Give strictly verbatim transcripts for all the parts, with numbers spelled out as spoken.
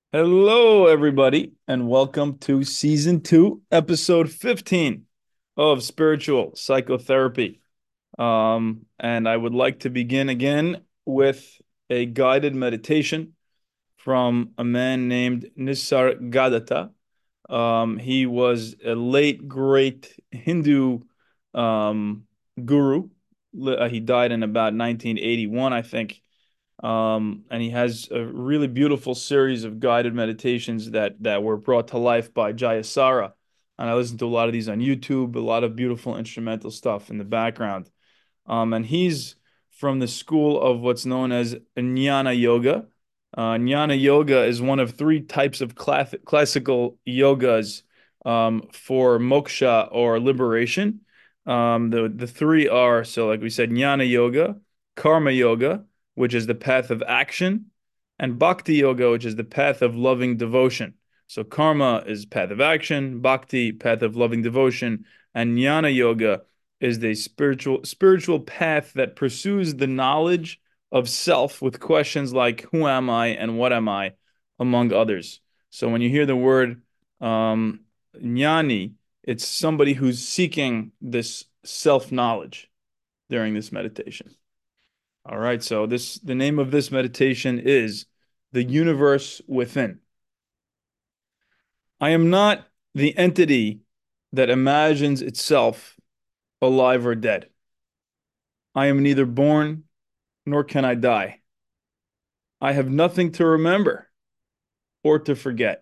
Hello, everybody, and welcome to season two, episode fifteen of Spiritual Psychotherapy. Um, and I would like to begin again with a guided meditation from a man named Nisargadatta. Um, he was a late, great Hindu um, guru. Li- He died in about nineteen eighty-one, I think. Um, and he has a really beautiful series of guided meditations that that were brought to life by Jayasara. And I listened to a lot of these on YouTube, a lot of beautiful instrumental stuff in the background. Um, and he's from the school of what's known as Jnana Yoga. Uh, Jnana Yoga is one of three types of class classical yogas um, for moksha or liberation. Um, the the three are, so like we said, Jnana Yoga, Karma Yoga, which is the path of action, and Bhakti Yoga, which is the path of loving devotion. So karma is path of action, bhakti, path of loving devotion, and Jnana Yoga is the spiritual spiritual path that pursues the knowledge of self with questions like who am I and what am I, among others. So when you hear the word um, jnani, it's somebody who's seeking this self-knowledge during this meditation. All right, so this the name of this meditation is The Universe Within. I am not the entity that imagines itself alive or dead. I am neither born nor can I die. I have nothing to remember or to forget.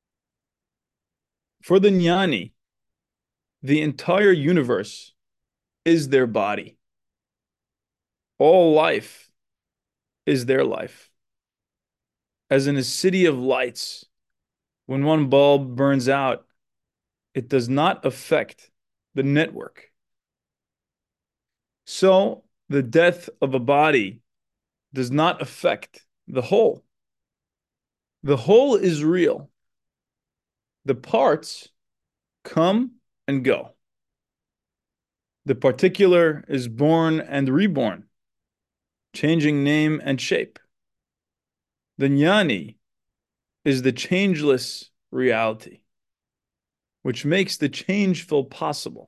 For the jnani, the entire universe is their body. All life is their life. As in a city of lights, when one bulb burns out, it does not affect the network. So the death of a body does not affect the whole. The whole is real. The parts come and go. The particular is born and reborn, changing name and shape. The jnani is the changeless reality, which makes the changeful possible.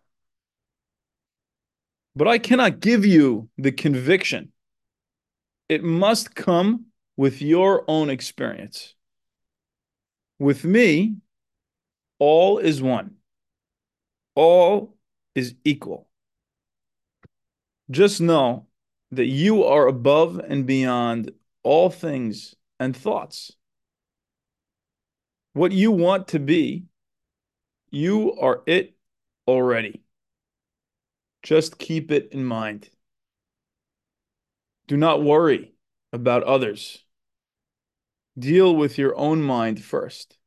But I cannot give you the conviction. It must come with your own experience. With me, all is one. All is equal. Just know that you are above and beyond all things and thoughts. What you want to be, you are it already. Just keep it in mind. Do not worry about others. Deal with your own mind first.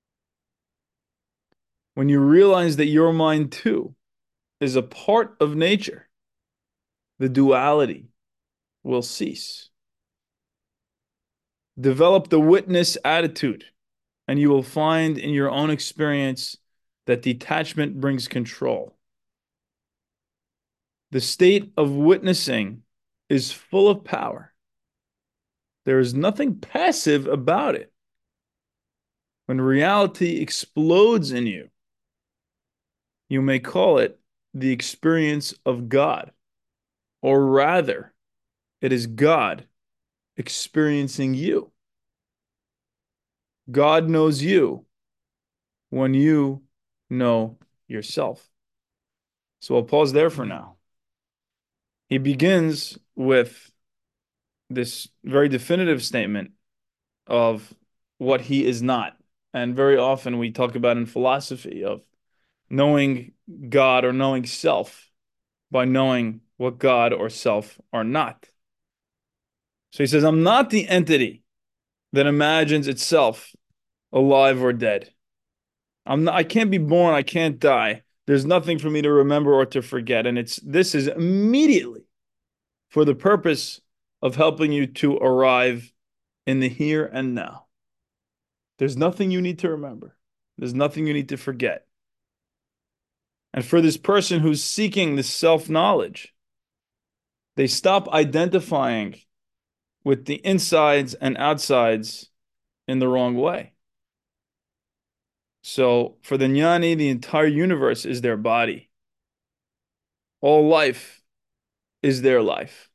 When you realize that your mind too is a part of nature, the duality will cease. Develop the witness attitude, and you will find in your own experience that detachment brings control. The state of witnessing is full of power. There is nothing passive about it. When reality explodes in you, you may call it the experience of God, or rather, it is God experiencing you. God knows you when you know yourself. So I'll pause there for now. He begins with this very definitive statement of what he is not. And very often we talk about in philosophy of knowing God or knowing self by knowing what God or self are not. So he says, I'm not the entity that imagines itself alive or dead. I'm not, I can't be born, I can't die. There's nothing for me to remember or to forget. And it's this is immediately for the purpose of helping you to arrive in the here and now. There's nothing you need to remember. There's nothing you need to forget. And for this person who's seeking this self-knowledge, they stop identifying with the insides and outsides in the wrong way. So for the jnani, the entire universe is their body. All life is their life.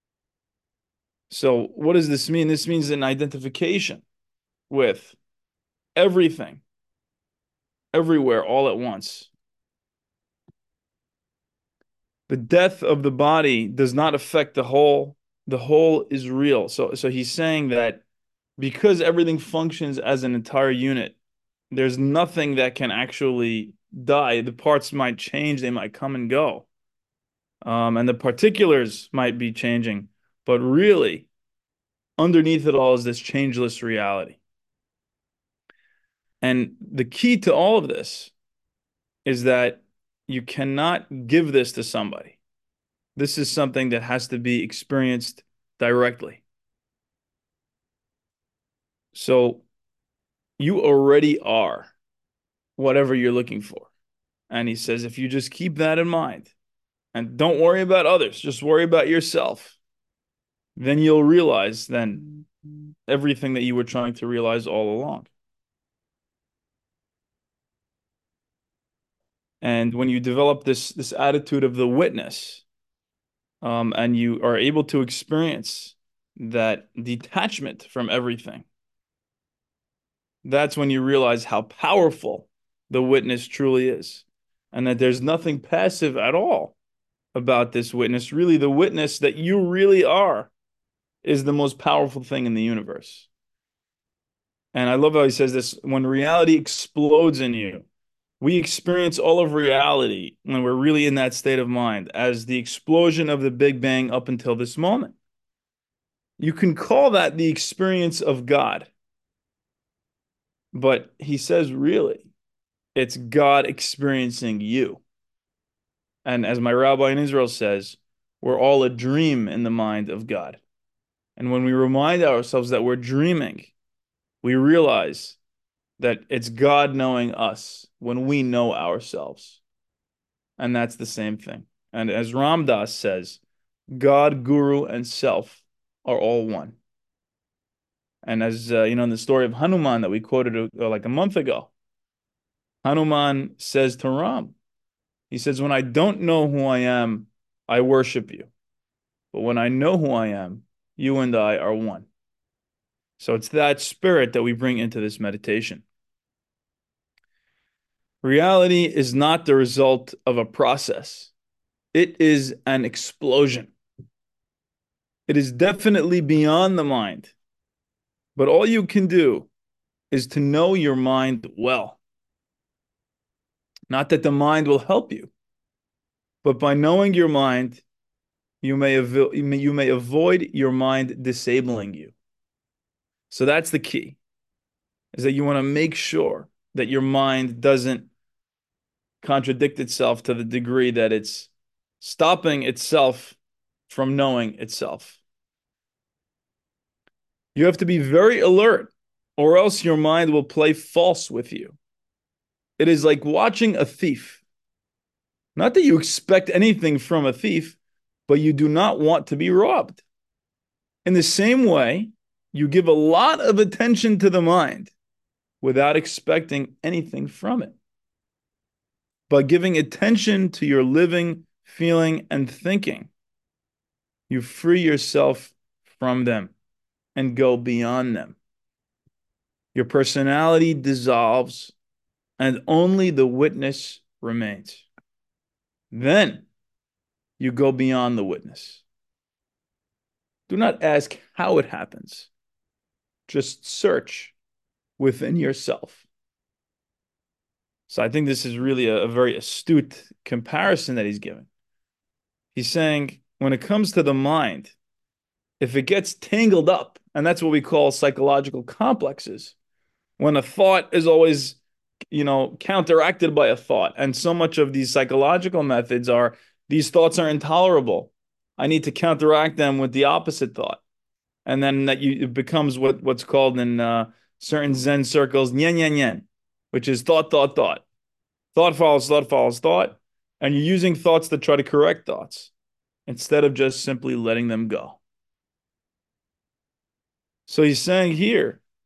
So what does this mean? This means an identification with everything, everywhere, all at once. The death of the body does not affect the whole. The whole is real. So, so he's saying that because everything functions as an entire unit, there's nothing that can actually die. The parts might change, they might come and go. Um, and the particulars might be changing, but really, underneath it all is this changeless reality. And the key to all of this is that you cannot give this to somebody. This is something that has to be experienced directly. So you already are whatever you're looking for. And he says, if you just keep that in mind and don't worry about others, just worry about yourself, then you'll realize then everything that you were trying to realize all along. And when you develop this, this attitude of the witness, um, and you are able to experience that detachment from everything, that's when you realize how powerful the witness truly is, and that there's nothing passive at all about this witness. Really, the witness that you really are is the most powerful thing in the universe. And I love how he says this, when reality explodes in you, we experience all of reality when we're really in that state of mind as the explosion of the Big Bang up until this moment. You can call that the experience of God. But he says, really, it's God experiencing you. And as my rabbi in Israel says, we're all a dream in the mind of God. And when we remind ourselves that we're dreaming, we realize that it's God knowing us when we know ourselves. And that's the same thing. And as Ram Dass says, God, Guru, and self are all one. And as uh, you know, in the story of Hanuman that we quoted uh, like a month ago, Hanuman says to Ram, he says, when I don't know who I am, I worship you. But when I know who I am, you and I are one. So it's that spirit that we bring into this meditation. Reality is not the result of a process. It is an explosion. It is definitely beyond the mind. But all you can do is to know your mind well. Not that the mind will help you, but by knowing your mind, you may, av- you may avoid your mind disabling you. So that's the key, is that you want to make sure that your mind doesn't contradict itself to the degree that it's stopping itself from knowing itself. You have to be very alert, or else your mind will play false with you. It is like watching a thief. Not that you expect anything from a thief, but you do not want to be robbed. In the same way, you give a lot of attention to the mind without expecting anything from it. By giving attention to your living, feeling, and thinking, you free yourself from them and go beyond them. Your personality dissolves and only the witness remains. Then you go beyond the witness. Do not ask how it happens. Just search within yourself. So I think this is really a, a very astute comparison that he's giving. He's saying when it comes to the mind, if it gets tangled up, and that's what we call psychological complexes, when a thought is always, you know, counteracted by a thought, and so much of these psychological methods are, these thoughts are intolerable. I need to counteract them with the opposite thought. And then that you it becomes what, what's called in uh, certain Zen circles, nyen, nyen, nyen, which is thought, thought, thought. Thought follows thought follows thought. And you're using thoughts to try to correct thoughts instead of just simply letting them go. So he's saying here,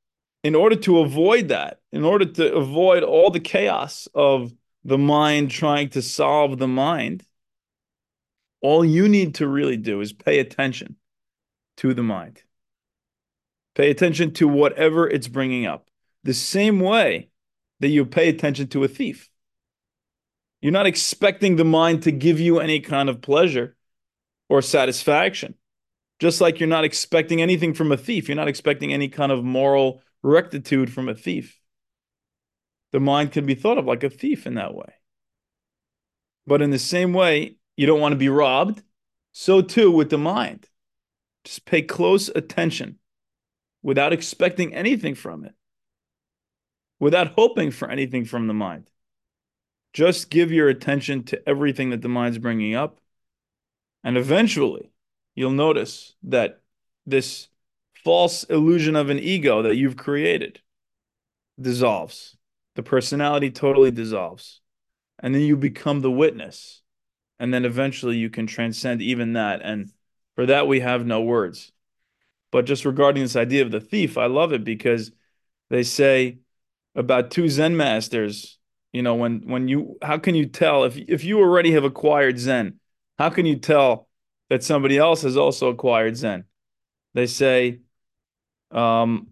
in order to avoid that, in order to avoid all the chaos of the mind trying to solve the mind, all you need to really do is pay attention to the mind. Pay attention to whatever it's bringing up. The same way that you pay attention to a thief. You're not expecting the mind to give you any kind of pleasure or satisfaction. Just like you're not expecting anything from a thief. You're not expecting any kind of moral rectitude from a thief. The mind can be thought of like a thief in that way. But in the same way, you don't want to be robbed. So too with the mind. Just pay close attention without expecting anything from it, without hoping for anything from the mind. Just give your attention to everything that the mind's bringing up. And eventually, you'll notice that this false illusion of an ego that you've created dissolves. The personality totally dissolves. And then you become the witness. And then eventually you can transcend even that. And for that, we have no words. But just regarding this idea of the thief, I love it because they say about two Zen masters, you know, when, when you, how can you tell if, if you already have acquired Zen, how can you tell that somebody else has also acquired Zen? They say, um,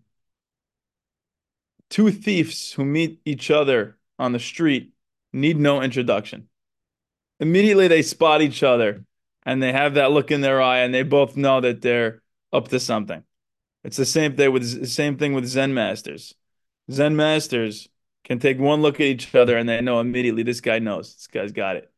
two thieves who meet each other on the street need no introduction. Immediately they spot each other and they have that look in their eye and they both know that they're up to something. It's the same thing with the same thing with Zen masters. Zen masters can take one look at each other and they know immediately this guy knows. This guy's got it.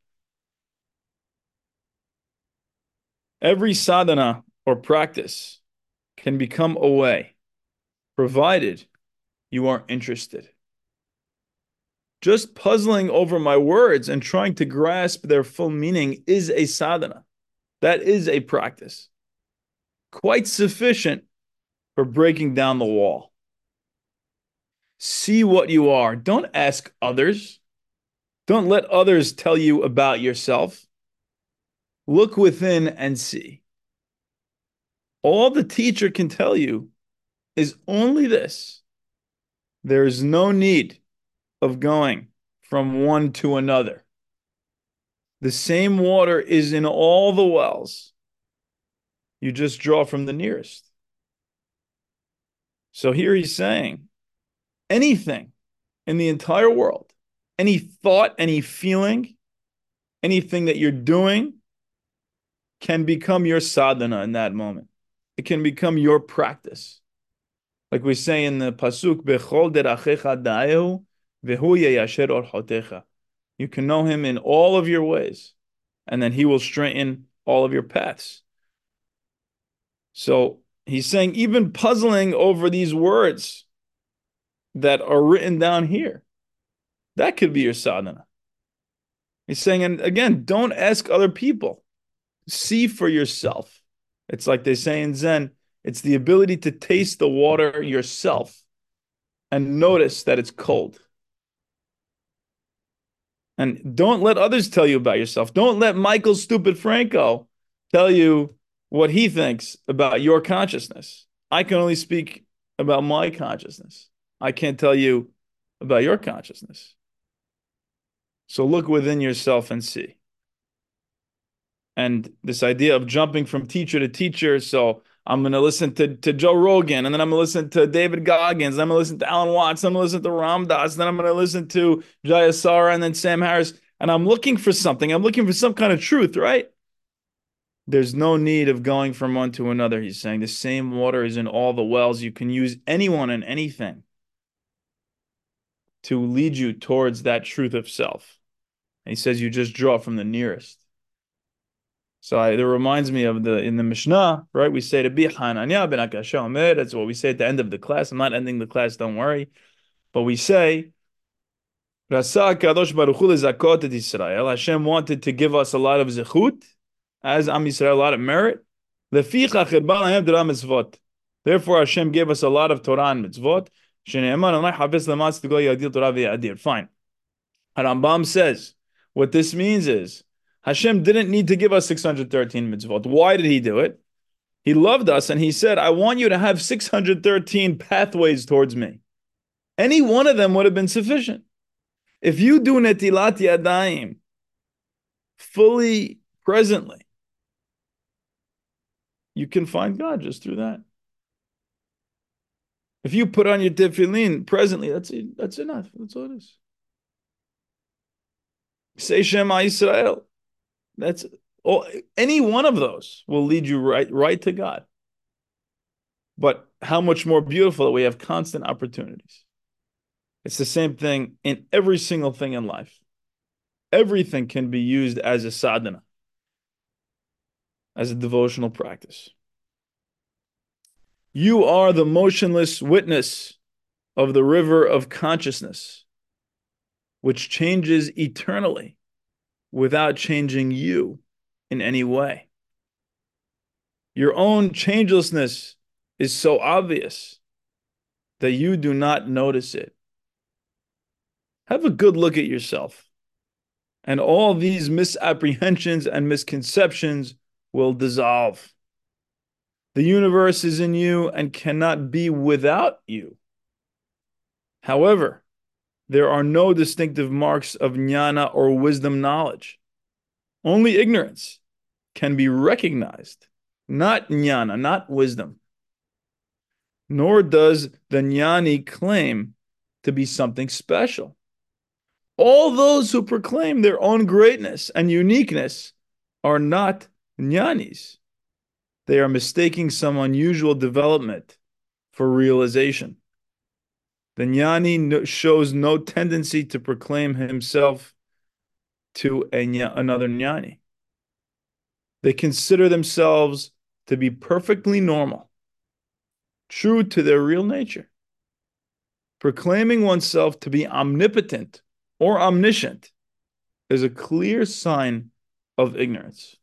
Every sadhana or practice can become a way, provided you are interested. Just puzzling over my words and trying to grasp their full meaning is a sadhana. That is a practice. Quite sufficient for breaking down the wall. See what you are. Don't ask others. Don't let others tell you about yourself. Look within and see. All the teacher can tell you is only this. There is no need of going from one to another. The same water is in all the wells. You just draw from the nearest. So here he's saying, anything in the entire world, any thought, any feeling, anything that you're doing can become your sadhana in that moment. It can become your practice. Like we say in the Pasuk, Bechol derachecha da'ehu, v'hu yeyasher orchotecha. You can know him in all of your ways, and then he will straighten all of your paths. So he's saying, even puzzling over these words that are written down here, that could be your sadhana. He's saying, and again, don't ask other people. See for yourself. It's like they say in Zen, it's the ability to taste the water yourself and notice that it's cold. And don't let others tell you about yourself. Don't let Michael Stupid Franco tell you what he thinks about your consciousness. I can only speak about my consciousness. I can't tell you about your consciousness. So look within yourself and see. And this idea of jumping from teacher to teacher, so I'm going to listen to, to Joe Rogan, and then I'm going to listen to David Goggins, and I'm going to listen to Alan Watts, and I'm going to listen to Ram Dass, and then I'm going to listen to Jayasara, and then Sam Harris, and I'm looking for something. I'm looking for some kind of truth, right? There's no need of going from one to another, he's saying. The same water is in all the wells. You can use anyone and anything to lead you towards that truth of self. And he says you just draw from the nearest. So I, it reminds me of the in the Mishnah, right? We say to be Hananya ben Akasha Omer. That's what we say at the end of the class. I'm not ending the class, don't worry. But we say, Rasa Kadosh Baruch Hu lezakot et Yisrael. Hashem wanted to give us a lot of zechut, as Am Yisrael, a lot of merit. Lefichach irba lahem Torah mitzvot. Therefore, Hashem gave us a lot of Torah and mitzvot. Shene'eman Adonai chavez lamatz t'go yadil Torah v'yadir. Fine. Rambam says, what this means is, Hashem didn't need to give us six hundred thirteen mitzvot. Why did he do it? He loved us and he said, I want you to have six hundred thirteen pathways towards me. Any one of them would have been sufficient. If you do netilat yadayim fully presently, you can find God just through that. If you put on your tefillin presently, that's it, that's enough. That's all it is. Say Shema Yisrael. That's all. Any one of those will lead you right, right to God. But how much more beautiful that we have constant opportunities. It's the same thing in every single thing in life. Everything can be used as a sadhana, as a devotional practice. You are the motionless witness of the river of consciousness, which changes eternally without changing you in any way. Your own changelessness is so obvious that you do not notice it. Have a good look at yourself, and all these misapprehensions and misconceptions will dissolve. The universe is in you and cannot be without you. However, there are no distinctive marks of jnana or wisdom knowledge. Only ignorance can be recognized, not jnana, not wisdom. Nor does the jnani claim to be something special. All those who proclaim their own greatness and uniqueness are not jnanis. They are mistaking some unusual development for realization. The jnani shows no tendency to proclaim himself to a, another jnani. They consider themselves to be perfectly normal, true to their real nature. Proclaiming oneself to be omnipotent or omniscient is a clear sign of ignorance.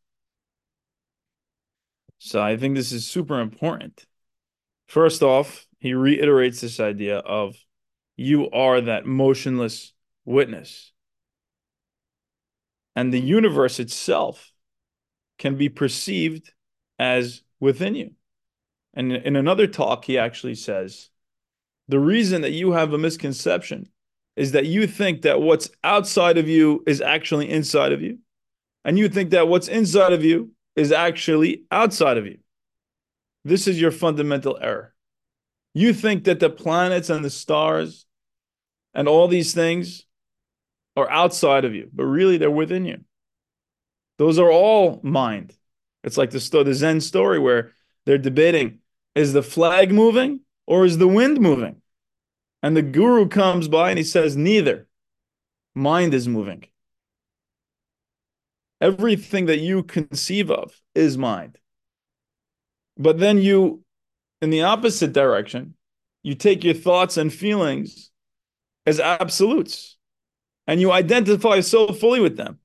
So I think this is super important. First off, he reiterates this idea of you are that motionless witness. And the universe itself can be perceived as within you. And in another talk, he actually says, the reason that you have a misconception is that you think that what's outside of you is actually inside of you. And you think that what's inside of you is actually outside of you. This is your fundamental error. You think that the planets and the stars and all these things are outside of you, but really they're within you. Those are all mind. It's like the, sto- the Zen story where they're debating, is the flag moving or is the wind moving? And the guru comes by and he says, neither. Mind is moving. Everything that you conceive of is mind. But then you, in the opposite direction, you take your thoughts and feelings as absolutes and you identify so fully with them.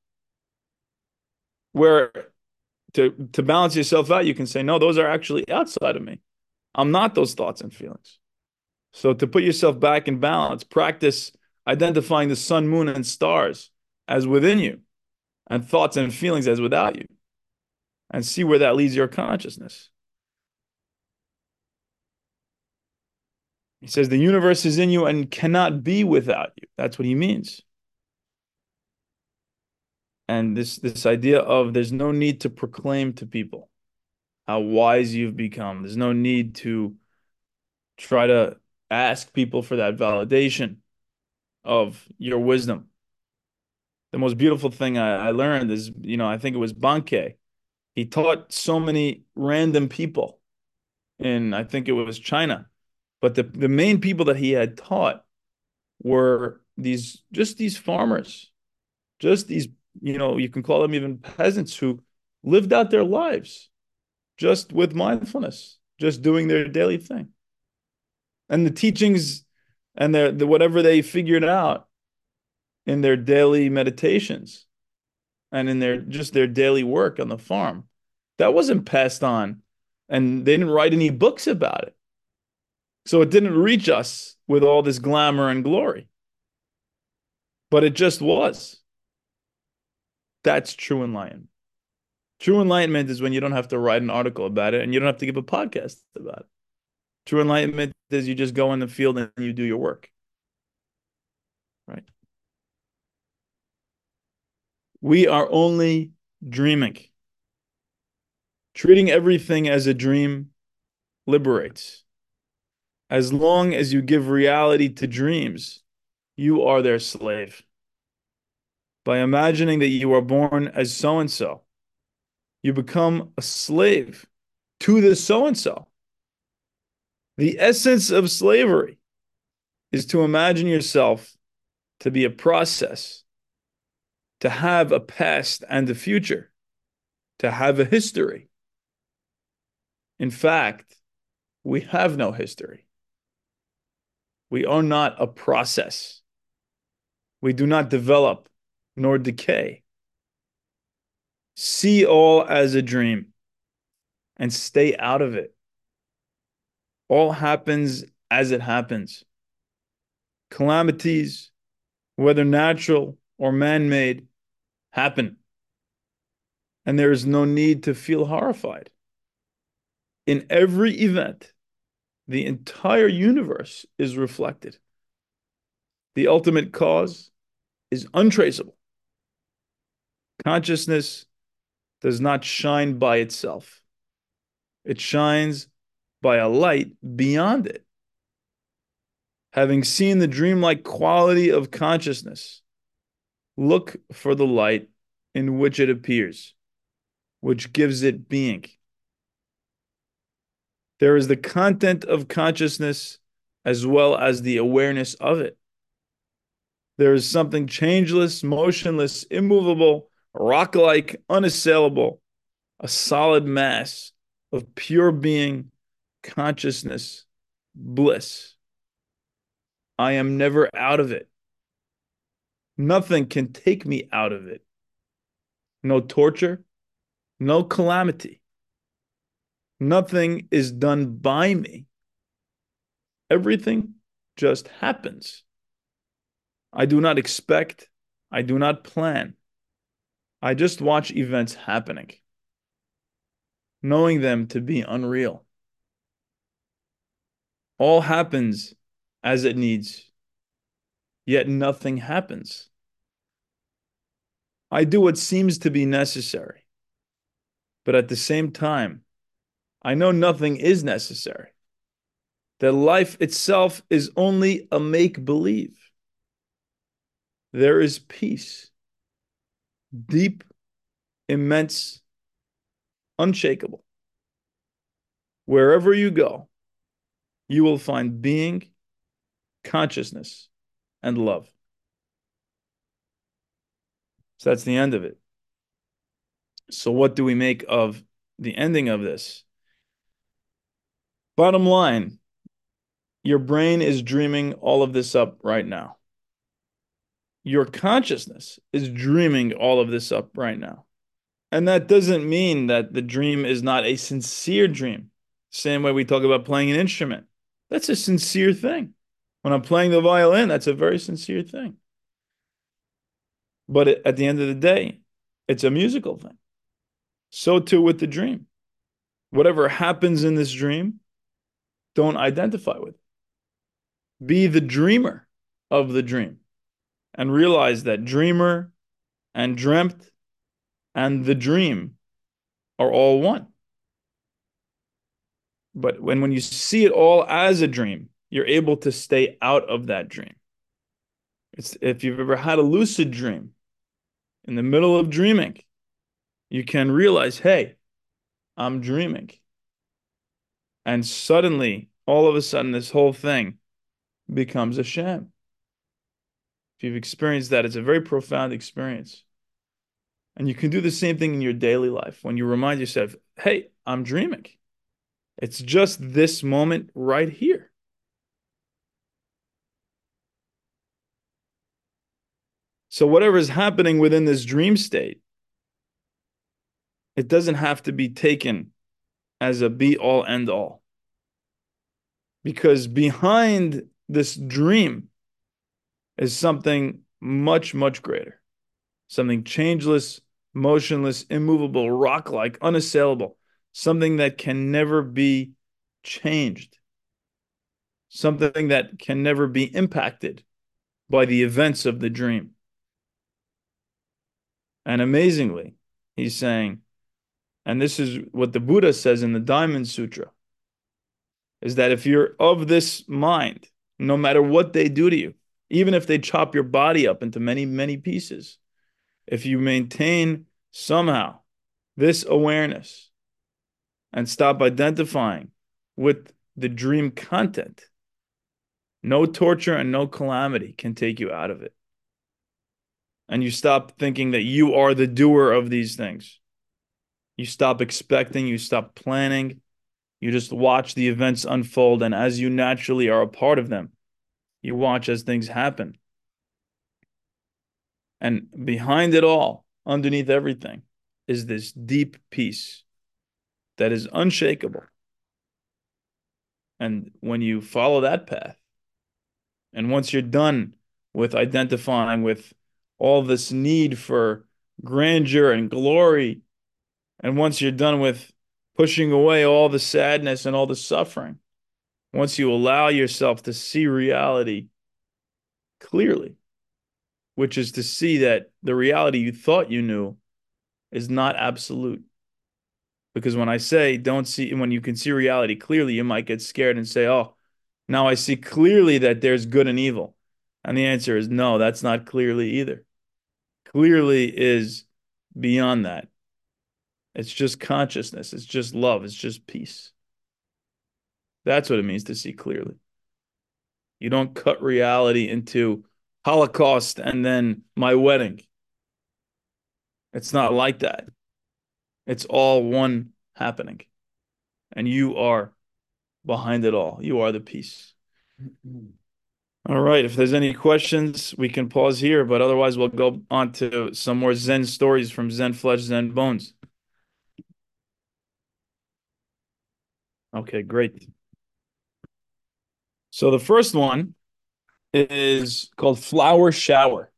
Where to, to balance yourself out, you can say, no, those are actually outside of me. I'm not those thoughts and feelings. So to put yourself back in balance, practice identifying the sun, moon, and stars as within you and thoughts and feelings as without you, and see where that leads your consciousness. He says the universe is in you and cannot be without you. That's what he means. And this, this idea of there's no need to proclaim to people how wise you've become. There's no need to try to ask people for that validation of your wisdom. The most beautiful thing I, I learned is, you know, I think it was Bankei. He taught so many random people in, I think it was China. But the, the main people that he had taught were these, just these farmers, just these, you know, you can call them even peasants who lived out their lives just with mindfulness, just doing their daily thing. And the teachings and their, the, whatever they figured out in their daily meditations and in their just their daily work on the farm, that wasn't passed on. And they didn't write any books about it. So it didn't reach us with all this glamour and glory. But it just was. That's true enlightenment. True enlightenment is when you don't have to write an article about it and you don't have to give a podcast about it. True enlightenment is you just go in the field and you do your work. right? We are only dreaming. Treating everything as a dream liberates. As long as you give reality to dreams, you are their slave. By imagining that you are born as so and so, you become a slave to the so and so. The essence of slavery is to imagine yourself to be a process, to have a past and a future, to have a history. In fact, we have no history. We are not a process. We do not develop nor decay. See all as a dream and stay out of it. All happens as it happens. Calamities, whether natural or man-made, happen. And there is no need to feel horrified. In every event, the entire universe is reflected. The ultimate cause is untraceable. Consciousness does not shine by itself. It shines by a light beyond it. Having seen the dreamlike quality of consciousness, look for the light in which it appears, which gives it being. There is the content of consciousness as well as the awareness of it. There is something changeless, motionless, immovable, rock-like, unassailable, a solid mass of pure being, consciousness, bliss. I am never out of it. Nothing can take me out of it. No torture, no calamity. Nothing is done by me. Everything just happens. I do not expect. I do not plan. I just watch events happening, knowing them to be unreal. All happens as it needs, yet nothing happens. I do what seems to be necessary, but at the same time, I know nothing is necessary. That life itself is only a make-believe. There is peace, deep, immense, unshakable. Wherever you go, you will find being, consciousness, and love. So that's the end of it. So what do we make of the ending of this? Bottom line, your brain is dreaming all of this up right now. Your consciousness is dreaming all of this up right now. And that doesn't mean that the dream is not a sincere dream. Same way we talk about playing an instrument. That's a sincere thing. When I'm playing the violin, that's a very sincere thing. But at the end of the day, it's a musical thing. So too with the dream. Whatever happens in this dream, don't identify with it. Be the dreamer of the dream and realize that dreamer and dreamt and the dream are all one. But when, when you see it all as a dream, you're able to stay out of that dream. It's, if you've ever had a lucid dream, in the middle of dreaming, you can realize, hey, I'm dreaming. And suddenly, all of a sudden, this whole thing becomes a sham. If you've experienced that, it's a very profound experience. And you can do the same thing in your daily life when you remind yourself, hey, I'm dreaming. It's just this moment right here. So whatever is happening within this dream state, it doesn't have to be taken as a be-all, end-all. Because behind this dream is something much, much greater. Something changeless, motionless, immovable, rock-like, unassailable. Something that can never be changed. Something that can never be impacted by the events of the dream. And amazingly, he's saying, and this is what the Buddha says in the Diamond Sutra, is that if you're of this mind, no matter what they do to you, even if they chop your body up into many, many pieces, if you maintain somehow this awareness and stop identifying with the dream content, no torture and no calamity can take you out of it. And you stop thinking that you are the doer of these things. You stop expecting, you stop planning, you just watch the events unfold, and as you naturally are a part of them, you watch as things happen. And behind it all, underneath everything, is this deep peace that is unshakable. And when you follow that path, and once you're done with identifying with all this need for grandeur and glory, and once you're done with pushing away all the sadness and all the suffering, once you allow yourself to see reality clearly, which is to see that the reality you thought you knew is not absolute. Because when I say don't see, when you can see reality clearly, you might get scared and say, oh, now I see clearly that there's good and evil. And the answer is no, that's not clearly either. Clearly is beyond that. It's just consciousness. It's just love. It's just peace. That's what it means to see clearly. You don't cut reality into Holocaust and then my wedding. It's not like that. It's all one happening. And you are behind it all. You are the peace. All right. If there's any questions, we can pause here, but otherwise we'll go on to some more Zen stories from Zen Flesh, Zen Bones. Okay, great. So the first one is called Flower Shower.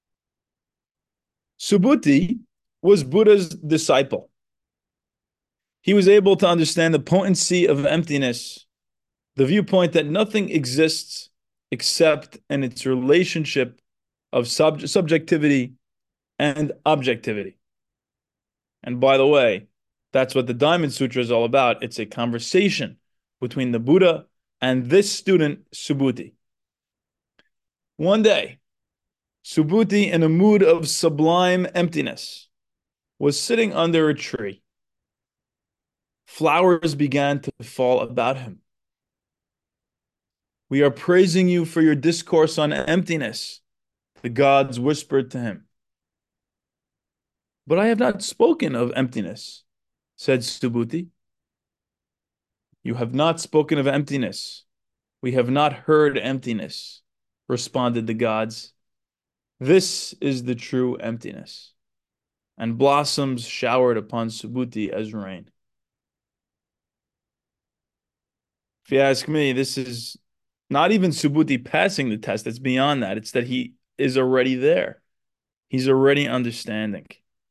Subhuti was Buddha's disciple. He was able to understand the potency of emptiness, the viewpoint that nothing exists except in its relationship of sub- subjectivity and objectivity. And by the way, that's what the Diamond Sutra is all about. It's a conversation between the Buddha and this student, Subhuti. One day, Subhuti, in a mood of sublime emptiness, was sitting under a tree. Flowers began to fall about him. We are praising you for your discourse on emptiness, the gods whispered to him. But I have not spoken of emptiness, said Subhuti. You have not spoken of emptiness. We have not heard emptiness, responded the gods. This is the true emptiness. And blossoms showered upon Subhuti as rain. If you ask me, this is not even Subhuti passing the test. It's beyond that. It's that he is already there. He's already understanding.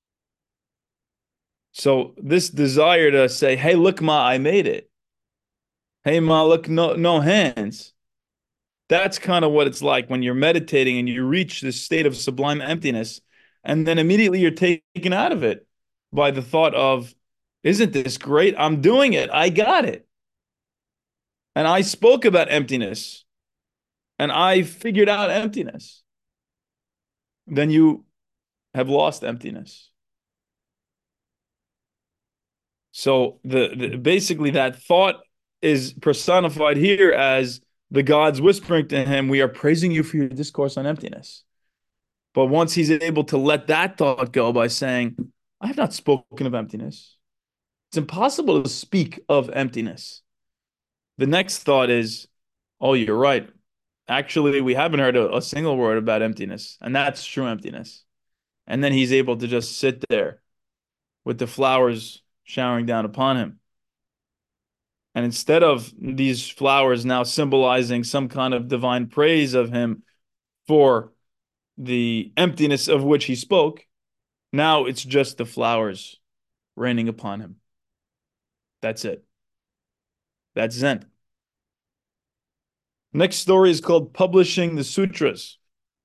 So this desire to say, hey, look, Ma, I made it. Hey, Ma, look, no, no hands. That's kind of what it's like when you're meditating and you reach this state of sublime emptiness, and then immediately you're taken out of it by the thought of, isn't this great? I'm doing it. I got it. And I spoke about emptiness, and I figured out emptiness. Then you have lost emptiness. So the, the basically that thought is personified here as the gods whispering to him, we are praising you for your discourse on emptiness. But once he's able to let that thought go by saying, I have not spoken of emptiness. It's impossible to speak of emptiness. The next thought is, oh, you're right. Actually, we haven't heard a, a single word about emptiness, and that's true emptiness. And then he's able to just sit there with the flowers showering down upon him. And instead of these flowers now symbolizing some kind of divine praise of him for the emptiness of which he spoke, now it's just the flowers raining upon him. That's it. That's Zen. Next story is called Publishing the Sutras.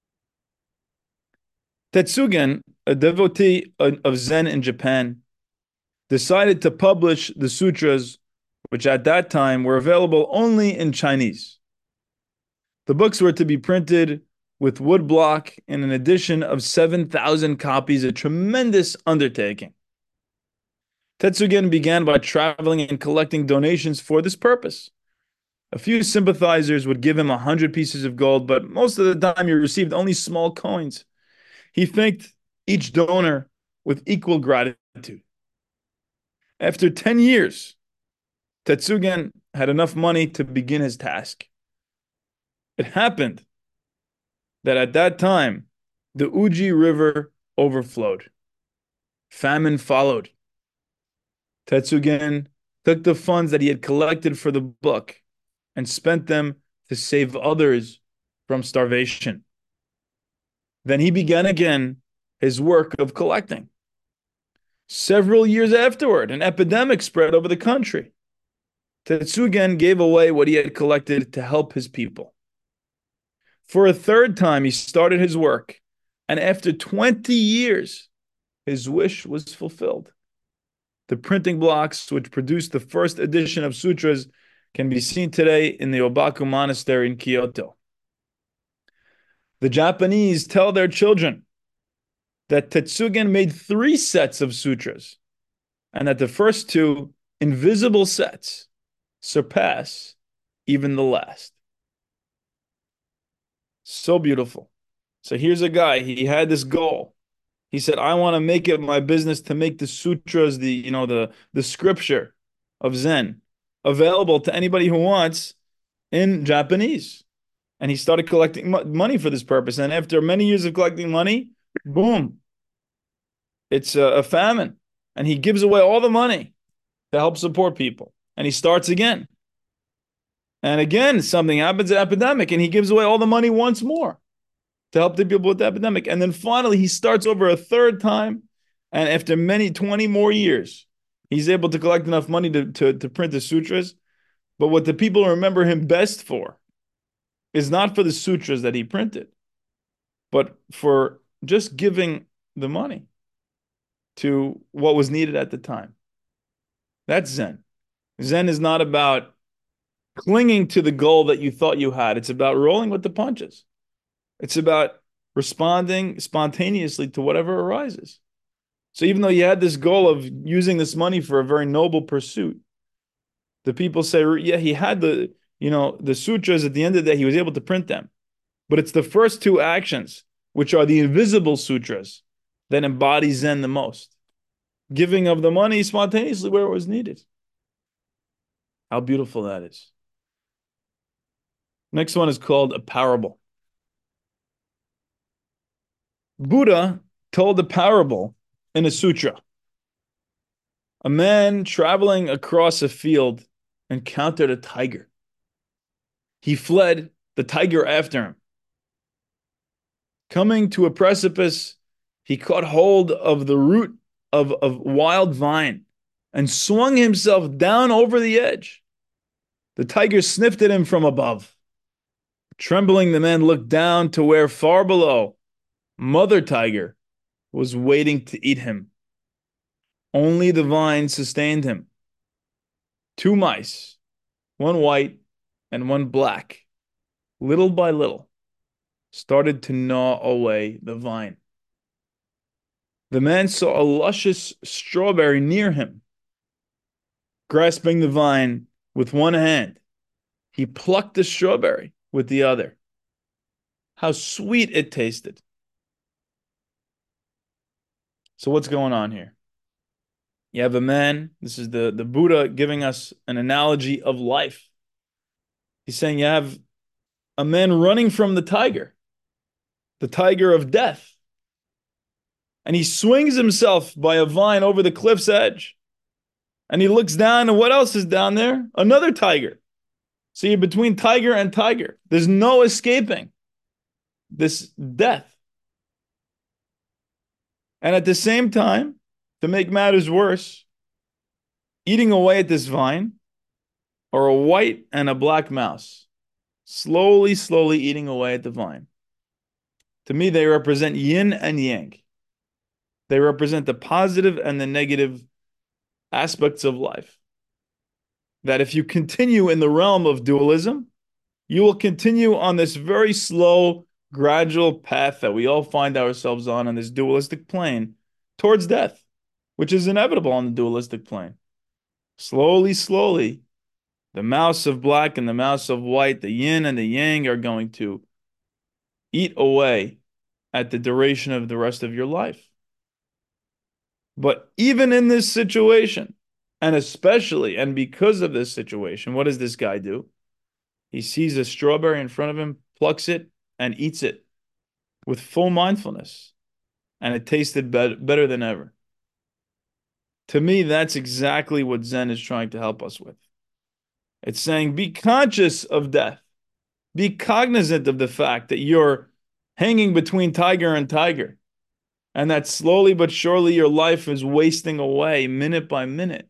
Tetsugen, a devotee of Zen in Japan, decided to publish the sutras, which at that time were available only in Chinese. The books were to be printed with woodblock in an edition of seven thousand copies, a tremendous undertaking. Tetsugen began by traveling and collecting donations for this purpose. A few sympathizers would give him a hundred pieces of gold, but most of the time he received only small coins. He thanked each donor with equal gratitude. After ten years, Tetsugen had enough money to begin his task. It happened that at that time, the Uji River overflowed. Famine followed. Tetsugen took the funds that he had collected for the book and spent them to save others from starvation. Then he began again his work of collecting. Several years afterward, an epidemic spread over the country. Tetsugen gave away what he had collected to help his people. For a third time, he started his work, and after twenty years, his wish was fulfilled. The printing blocks which produced the first edition of sutras can be seen today in the Obaku Monastery in Kyoto. The Japanese tell their children that Tetsugen made three sets of sutras, and that the first two invisible sets surpass even the last. So beautiful. So here's a guy, he had this goal. He said, I want to make it my business to make the sutras, the, you know, the, the scripture of Zen available to anybody who wants in Japanese. And he started collecting money for this purpose. And after many years of collecting money, boom, it's a, a famine. And he gives away all the money to help support people. And he starts again. And again, something happens, an epidemic, and he gives away all the money once more to help the people with the epidemic. And then finally, he starts over a third time. And after many, twenty more years, he's able to collect enough money to, to, to print the sutras. But what the people remember him best for is not for the sutras that he printed, but for just giving the money to what was needed at the time. That's Zen. Zen is not about clinging to the goal that you thought you had. It's about rolling with the punches. It's about responding spontaneously to whatever arises. So even though you had this goal of using this money for a very noble pursuit, the people say, yeah, he had the, you know, the sutras at the end of the day, he was able to print them. But it's the first two actions, which are the invisible sutras, that embody Zen the most. Giving of the money spontaneously where it was needed. How beautiful that is. Next one is called a parable. Buddha told a parable in a sutra. A man traveling across a field encountered a tiger. He fled, the tiger after him. Coming to a precipice, he caught hold of the root of a wild vine and swung himself down over the edge. The tiger sniffed at him from above. Trembling, the man looked down to where far below, Mother Tiger was waiting to eat him. Only the vine sustained him. Two mice, one white and one black, little by little, started to gnaw away the vine. The man saw a luscious strawberry near him. Grasping the vine with one hand, he plucked the strawberry with the other. How sweet it tasted. So what's going on here? You have a man, this is the, the Buddha giving us an analogy of life. He's saying you have a man running from the tiger, the tiger of death. And he swings himself by a vine over the cliff's edge. And he looks down, and what else is down there? Another tiger. So you're between tiger and tiger. There's no escaping this death. And at the same time, to make matters worse, eating away at this vine are a white and a black mouse, slowly, slowly eating away at the vine. To me, they represent yin and yang. They represent the positive and the negative aspects of life. That if you continue in the realm of dualism, you will continue on this very slow, gradual path that we all find ourselves on, on this dualistic plane towards death, which is inevitable on the dualistic plane. Slowly, slowly, the mouse of black and the mouse of white, the yin and the yang, are going to eat away at the duration of the rest of your life. But even in this situation, and especially, and because of this situation, what does this guy do? He sees a strawberry in front of him, plucks it, and eats it with full mindfulness. And it tasted better, better than ever. To me, that's exactly what Zen is trying to help us with. It's saying, be conscious of death. Be cognizant of the fact that you're hanging between tiger and tiger, and that slowly but surely your life is wasting away minute by minute.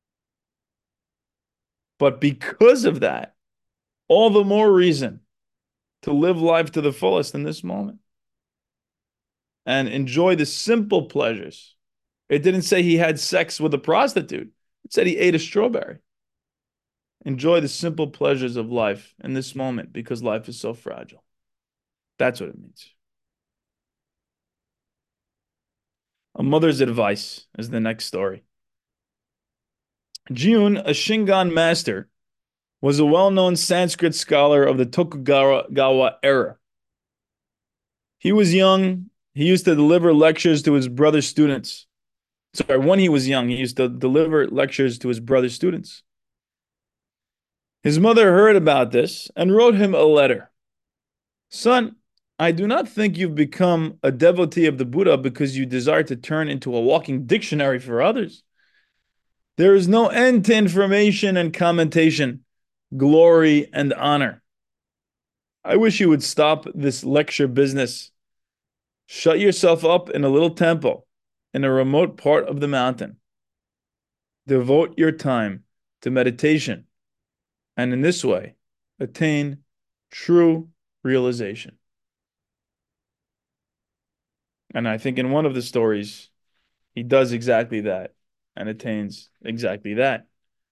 But because of that, all the more reason to live life to the fullest in this moment and enjoy the simple pleasures. It didn't say he had sex with a prostitute. It said he ate a strawberry. Enjoy the simple pleasures of life in this moment because life is so fragile. That's what it means. A mother's advice is the next story. Jun, a Shingon master, was a well-known Sanskrit scholar of the Tokugawa era. He was young. He used to deliver lectures to his brother's students. Sorry, when he was young, he used to deliver lectures to his brother's students. His mother heard about this and wrote him a letter. Son, I do not think you've become a devotee of the Buddha because you desire to turn into a walking dictionary for others. There is no end to information and commentation, glory and honor. I wish you would stop this lecture business. Shut yourself up in a little temple in a remote part of the mountain. Devote your time to meditation, and in this way, attain true realization. And I think in one of the stories, he does exactly that and attains exactly that.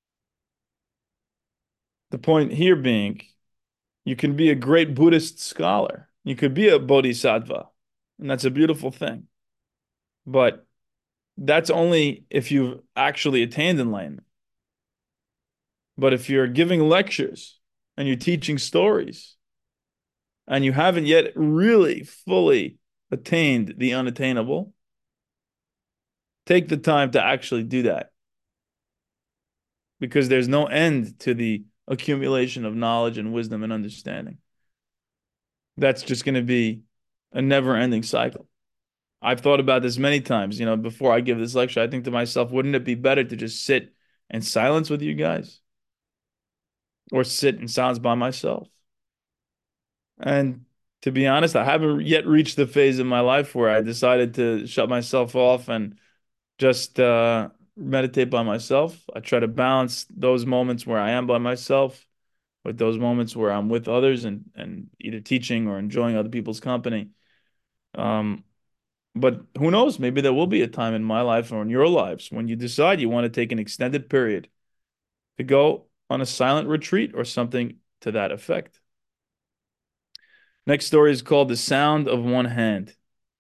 The point here being, you can be a great Buddhist scholar. You could be a bodhisattva, and that's a beautiful thing. But that's only if you've actually attained enlightenment. But if you're giving lectures and you're teaching stories and you haven't yet really fully attained the unattainable, take the time to actually do that. Because there's no end to the accumulation of knowledge and wisdom and understanding. That's just going to be a never-ending cycle. I've thought about this many times. You know, before I give this lecture, I think to myself, wouldn't it be better to just sit in silence with you guys? Or sit in silence by myself? And to be honest, I haven't yet reached the phase in my life where I decided to shut myself off and just uh, meditate by myself. I try to balance those moments where I am by myself with those moments where I'm with others and, and either teaching or enjoying other people's company. Um, but who knows? Maybe there will be a time in my life or in your lives when you decide you want to take an extended period to go on a silent retreat or something to that effect. Next story is called The Sound of One Hand.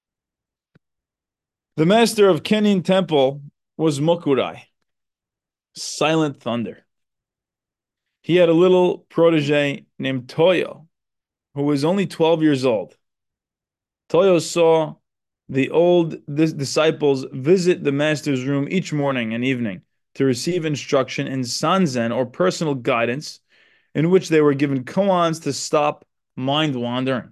The master of Kenin Temple was Mokurai, silent thunder. He had a little protege named Toyo, who was only twelve years old. Toyo saw the old disciples visit the master's room each morning and evening to receive instruction in sanzen, or personal guidance, in which they were given koans to stop mind wandering.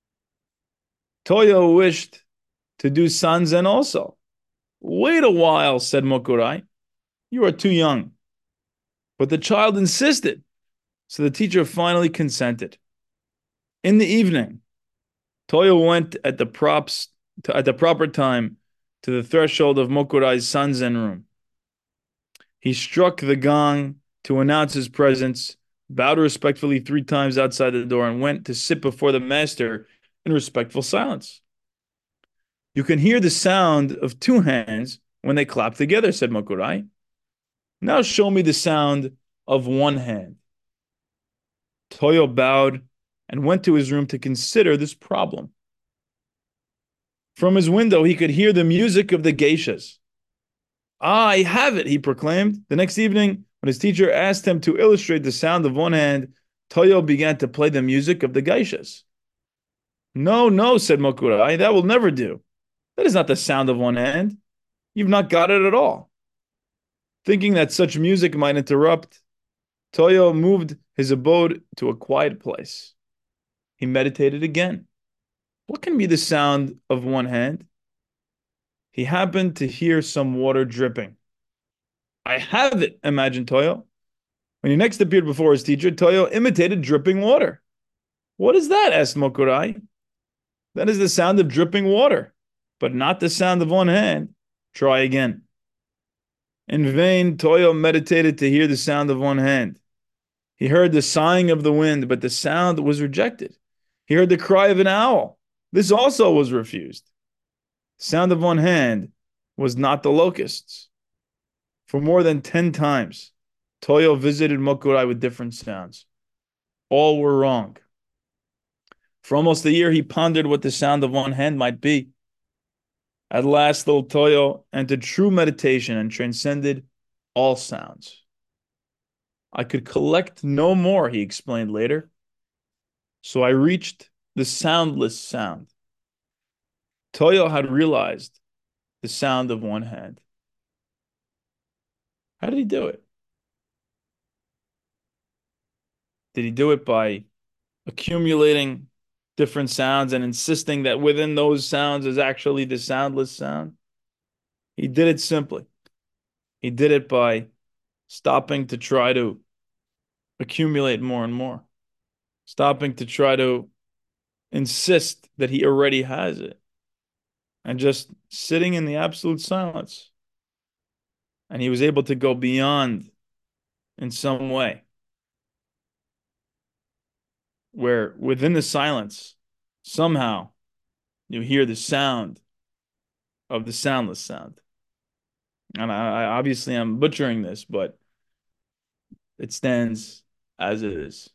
Toyo wished to do sanzen also. Wait a while, said Mokurai. You are too young. But the child insisted, so the teacher finally consented. In the evening, Toyo went at the props to, at the proper time to the threshold of Mokurai's sanzen room. He struck the gong to announce his presence, bowed respectfully three times outside the door, and went to sit before the master in respectful silence. You can hear the sound of two hands when they clap together, said Makurai. Now show me the sound of one hand. Toyo bowed and went to his room to consider this problem. From his window, he could hear the music of the geishas. Ah, I have it, he proclaimed. The next evening, when his teacher asked him to illustrate the sound of one hand, Toyo began to play the music of the geishas. No, no, said Makurai, that will never do. That is not the sound of one hand. You've not got it at all. Thinking that such music might interrupt, Toyo moved his abode to a quiet place. He meditated again. What can be the sound of one hand? He happened to hear some water dripping. I have it, imagined Toyo. When he next appeared before his teacher, Toyo imitated dripping water. What is that? Asked Makurai. That is the sound of dripping water, but not the sound of one hand. Try again. In vain, Toyo meditated to hear the sound of one hand. He heard the sighing of the wind, but the sound was rejected. He heard the cry of an owl. This also was refused. The sound of one hand was not the locusts. For more than ten times, Toyo visited Makurai with different sounds. All were wrong. For almost a year, he pondered what the sound of one hand might be. At last, little Toyo entered true meditation and transcended all sounds. I could collect no more, he explained later. So I reached the soundless sound. Toyo had realized the sound of one hand. How did he do it? Did he do it by accumulating different sounds and insisting that within those sounds is actually the soundless sound? He did it simply. He did it by stopping to try to accumulate more and more, stopping to try to insist that he already has it, and just sitting in the absolute silence. And he was able to go beyond in some way, where within the silence, somehow you hear the sound of the soundless sound. And I, I obviously I'm butchering this, but it stands as it is.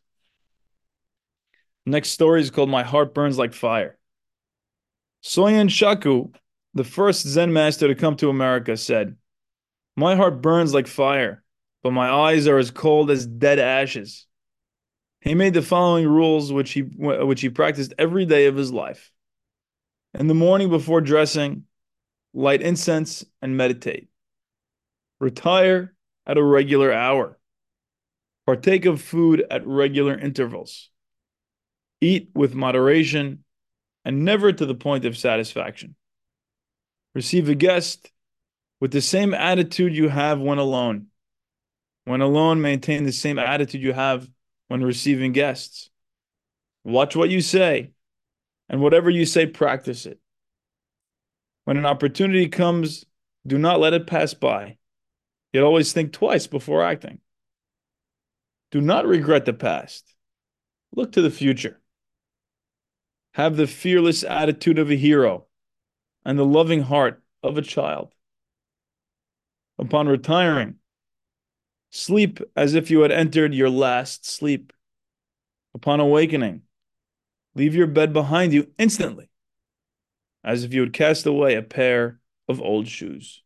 Next story is called My Heart Burns Like Fire. Soyen Shaku, the first Zen master to come to America, said, "My heart burns like fire, but my eyes are as cold as dead ashes." He made the following rules, which he which he practiced every day of his life. In the morning before dressing, light incense and meditate. Retire at a regular hour. Partake of food at regular intervals. Eat with moderation and never to the point of satisfaction. Receive a guest with the same attitude you have when alone. When alone, maintain the same attitude you have when receiving guests. Watch what you say, and whatever you say, practice it. When an opportunity comes, do not let it pass by. Yet always think twice before acting. Do not regret the past. Look to the future. Have the fearless attitude of a hero and the loving heart of a child. Upon retiring, sleep as if you had entered your last sleep. Upon awakening, leave your bed behind you instantly, as if you had cast away a pair of old shoes.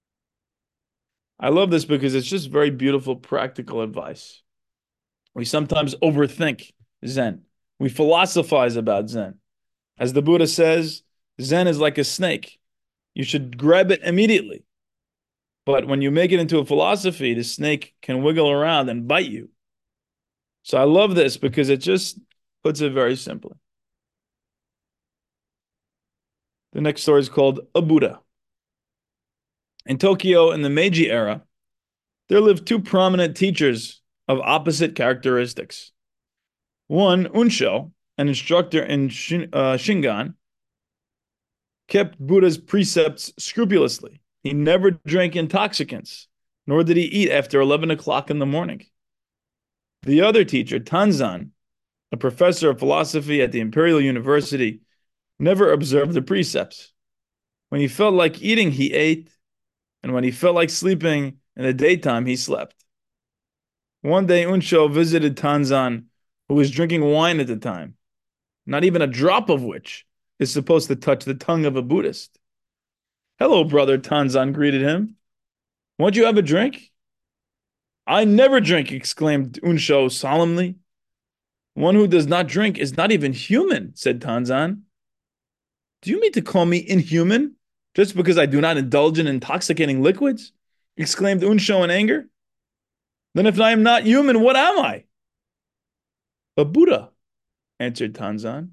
I love this because it's just very beautiful, practical advice. We sometimes overthink Zen. We philosophize about Zen. As the Buddha says, Zen is like a snake. You should grab it immediately. But when you make it into a philosophy, the snake can wiggle around and bite you. So I love this because it just puts it very simply. The next story is called A Buddha. In Tokyo in the Meiji era, there lived two prominent teachers of opposite characteristics. One, Unsho, an instructor in Shin, uh, Shingon, kept Buddha's precepts scrupulously. He never drank intoxicants, nor did he eat after eleven o'clock in the morning. The other teacher, Tanzan, a professor of philosophy at the Imperial University never observed the precepts. When he felt like eating, he ate, and when he felt like sleeping in the daytime, he slept. One day, Unsho visited Tanzan, who was drinking wine at the time, not even a drop of which is supposed to touch the tongue of a Buddhist. Hello, brother, Tanzan greeted him. Won't you have a drink? I never drink, exclaimed Unsho solemnly. One who does not drink is not even human, said Tanzan. Do you mean to call me inhuman just because I do not indulge in intoxicating liquids? Exclaimed Unsho in anger. Then if I am not human, what am I? A Buddha, answered Tanzan.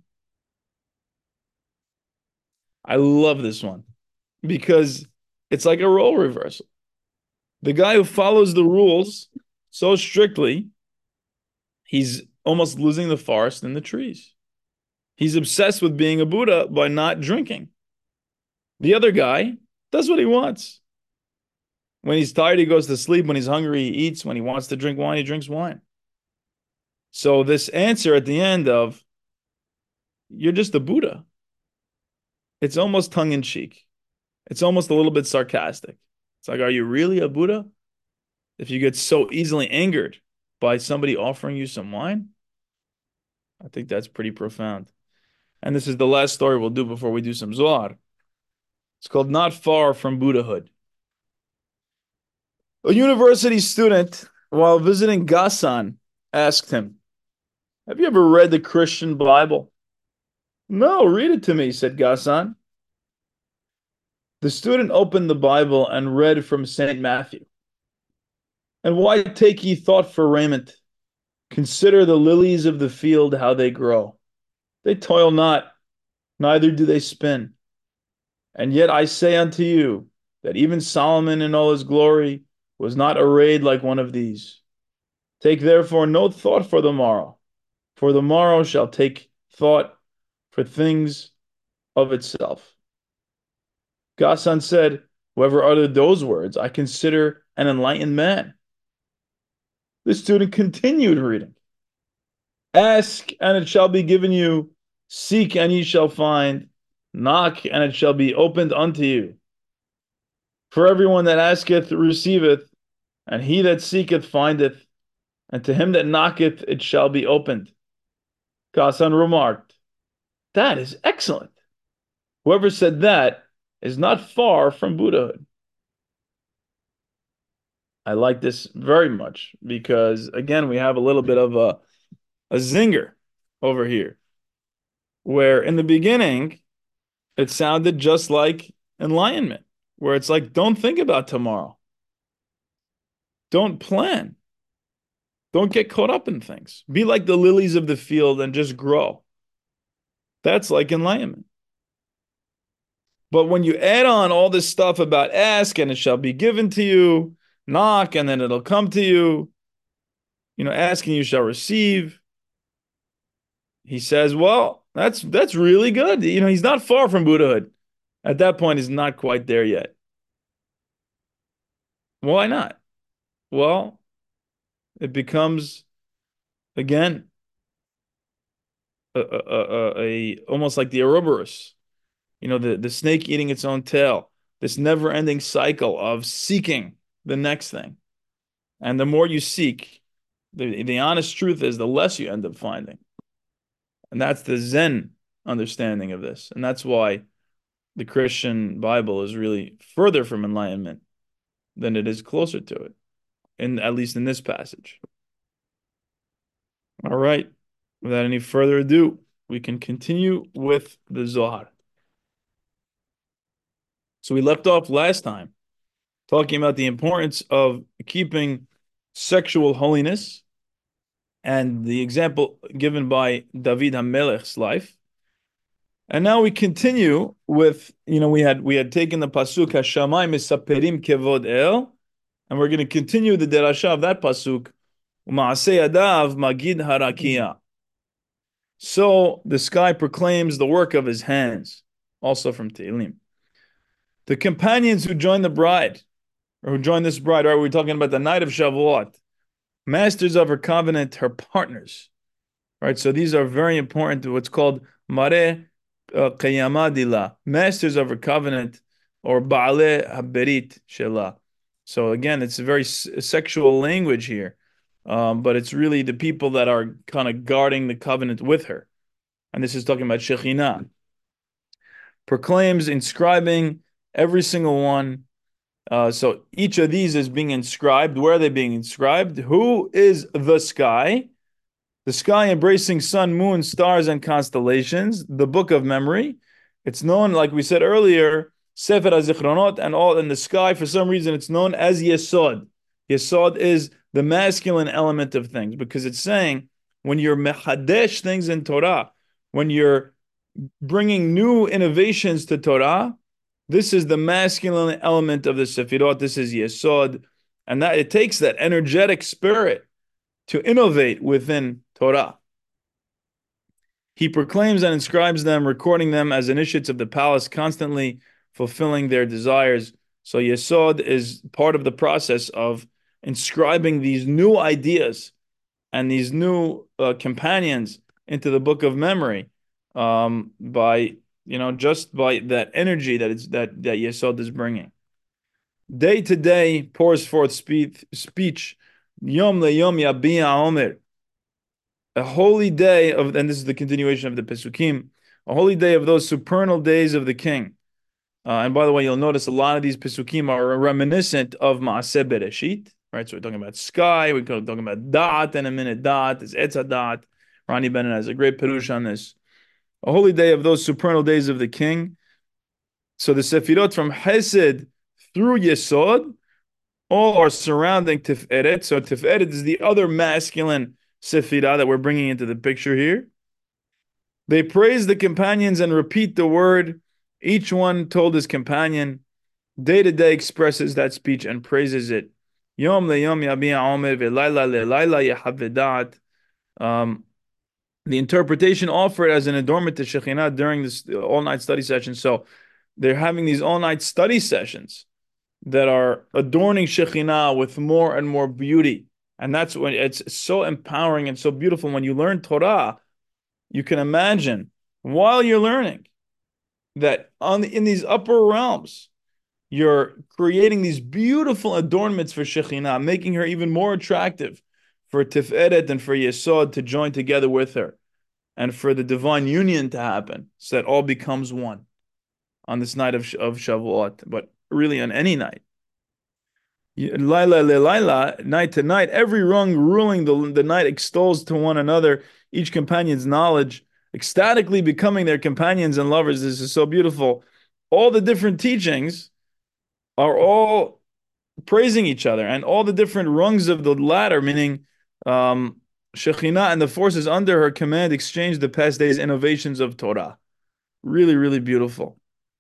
I love this one because it's like a role reversal. The guy who follows the rules so strictly, he's almost losing the forest and the trees. He's obsessed with being a Buddha by not drinking. The other guy does what he wants. When he's tired, he goes to sleep. When he's hungry, he eats. When he wants to drink wine, he drinks wine. So this answer at the end of, you're just a Buddha, it's almost tongue-in-cheek. It's almost a little bit sarcastic. It's like, are you really a Buddha? If you get so easily angered by somebody offering you some wine? I think that's pretty profound. And this is the last story we'll do before we do some Zohar. It's called Not Far from Buddhahood. A university student, while visiting Gassan, asked him, have you ever read the Christian Bible? No, read it to me, said Gassan. The student opened the Bible and read from Saint Matthew. And why take ye thought for raiment? Consider the lilies of the field, how they grow. They toil not, neither do they spin. And yet I say unto you, that even Solomon in all his glory was not arrayed like one of these. Take therefore no thought for the morrow, for the morrow shall take thought for things of itself. Gassan said, whoever uttered those words, I consider an enlightened man. The student continued reading. Ask, and it shall be given you. Seek, and ye shall find. Knock, and it shall be opened unto you. For everyone that asketh receiveth, and he that seeketh findeth, and to him that knocketh it shall be opened. Gassan remarked, that is excellent. Whoever said that is not far from Buddhahood. I like this very much because, again, we have a little bit of a, a zinger over here, where in the beginning, it sounded just like enlightenment, where it's like, don't think about tomorrow. Don't plan. Don't get caught up in things. Be like the lilies of the field and just grow. That's like enlightenment. But when you add on all this stuff about ask and it shall be given to you, knock and then it'll come to you, you know, asking you shall receive. He says, well, that's that's really good. You know, he's not far from Buddhahood. At that point, he's not quite there yet. Why not? Well, it becomes, again, a, a, a, a almost like the Ouroboros. You know, the, the snake eating its own tail, this never-ending cycle of seeking the next thing. And the more you seek, the, the honest truth is the less you end up finding. And that's the Zen understanding of this. And that's why the Christian Bible is really further from enlightenment than it is closer to it, in, at least in this passage. All right. Without any further ado, we can continue with the Zohar. So we left off last time talking about the importance of keeping sexual holiness and the example given by David HaMelech's life. And now we continue with, you know, we had we had taken the pasuk Hashamay Misaperim Kevod El, and we're going to continue the derasha of that pasuk, U'Maaseh Yadav Magid Harakia. So the sky proclaims the work of his hands, also from Tehillim. The companions who joined the bride, or who joined this bride, right? We're talking about the night of Shavuot, masters of her covenant, her partners, right? So these are very important to what's called Mareh uh, Qayamadila, masters of her covenant, or Ba'ale Haberit Shelah. So again, it's a very s- sexual language here, um, but it's really the people that are kind of guarding the covenant with her. And this is talking about Shekhinah. Proclaims, inscribing every single one. Uh, so each of these is being inscribed. Where are they being inscribed? Who is the sky? The sky embracing sun, moon, stars, and constellations, the book of memory. It's known, like we said earlier, Sefer HaZichronot, and all in the sky. For some reason, it's known as Yesod. Yesod is the masculine element of things because it's saying when you're mechadesh things in Torah, when you're bringing new innovations to Torah, this is the masculine element of the Sefirot. This is Yesod. And that it takes that energetic spirit to innovate within Torah. He proclaims and inscribes them, recording them as initiates of the palace, constantly fulfilling their desires. So Yesod is part of the process of inscribing these new ideas and these new uh, companions into the book of memory um, by, you know, just by that energy that it's that that Yesod is bringing. Day to day pours forth speech, speech. Yom le yom yabiya omer. A holy day of, and this is the continuation of the Pesukim, a holy day of those supernal days of the king. Uh, and by the way, you'll notice a lot of these Pesukim are reminiscent of Maaseh Bereshit, right? So we're talking about sky, we're talking about Da'at in a minute, Da'at is Etz Da'at. Ronnie Bennett has a great Perush on this. A holy day of those supernal days of the king. So the Sefirot from Hesed through Yesod all are surrounding Tiferet. So Tiferet is the other masculine Sefirah that we're bringing into the picture here. They praise the companions and repeat the word. Each one told his companion. Day to day expresses that speech and praises it. Yom le yom yabiya omer ve'layla le layla yehavedat. Um, the interpretation offered as an adornment to Shekhinah during this all-night study session. So they're having these all-night study sessions that are adorning Shekhinah with more and more beauty. And that's when it's so empowering and so beautiful. When you learn Torah, you can imagine while you're learning that on the, in these upper realms, you're creating these beautiful adornments for Shekhinah, making her even more attractive for Tiferet and for Yesod to join together with her, and for the divine union to happen, so that all becomes one on this night of, of Shavuot, but really on any night. Laila le Laila, night to night, every rung ruling the, the night extols to one another each companion's knowledge, ecstatically becoming their companions and lovers. This is so beautiful. All the different teachings are all praising each other, and all the different rungs of the ladder, meaning um, Shekhinah and the forces under her command, exchange the past days' innovations of Torah. Really, really beautiful.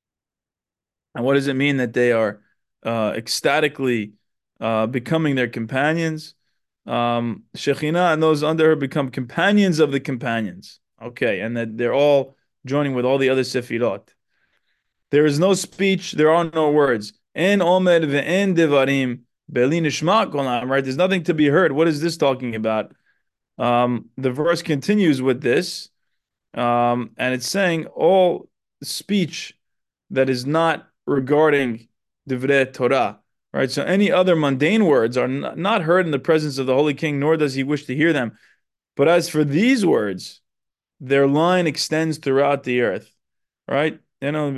And what does it mean that they are uh, ecstatically uh, becoming their companions? Um, Shekhinah and those under her become companions of the companions. Okay, and that they're all joining with all the other Sefirot. There is no speech, there are no words. En omed ve'en devarim be'li nishma kolam, right? There's nothing to be heard. What is this talking about? Um, the verse continues with this, um, and it's saying all speech that is not regarding divrei Torah, right? So any other mundane words are n- not heard in the presence of the Holy King, nor does he wish to hear them. But as for these words, their line extends throughout the earth, right? You know,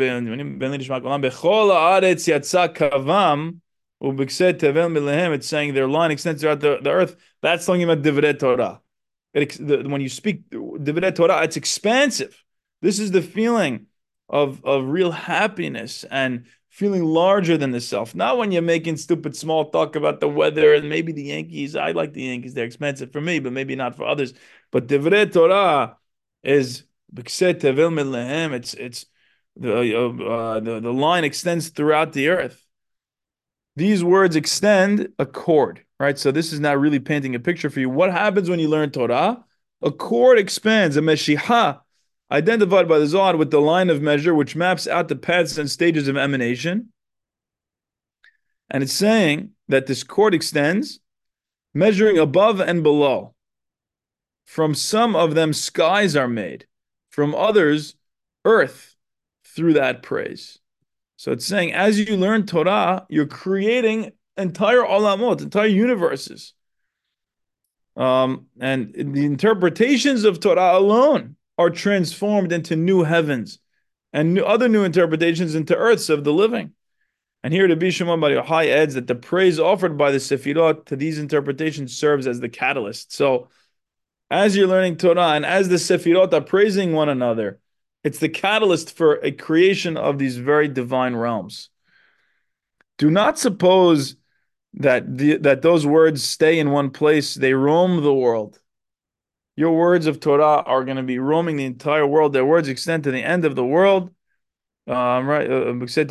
it's saying their line extends throughout the, the earth. That's talking about divrei Torah. It, the, when you speak divrei Torah, it's expansive. This is the feeling of, of real happiness and feeling larger than the self. Not when you're making stupid small talk about the weather and maybe the Yankees. I like the Yankees. They're expensive for me, but maybe not for others. But divrei Torah is it's it's the, uh, the the line extends throughout the earth. These words extend a cord, right? So this is now really painting a picture for you. What happens when you learn Torah? A cord expands, a meshicha, identified by the Zohar with the line of measure, which maps out the paths and stages of emanation. And it's saying that this cord extends, measuring above and below. From some of them, skies are made. From others, earth through that praise. So it's saying as you learn Torah, you're creating entire olamot, entire universes. Um, and the interpretations of Torah alone are transformed into new heavens and new, other new interpretations into earths of the living. And here, Rabbi Shimon Bar Yochai adds that the praise offered by the Sefirot to these interpretations serves as the catalyst. So, as you're learning Torah and as the Sefirot are praising one another, it's the catalyst for a creation of these very divine realms. Do not suppose that the, that those words stay in one place; they roam the world. Your words of Torah are going to be roaming the entire world. Their words extend to the end of the world. Um, right, uh, we're going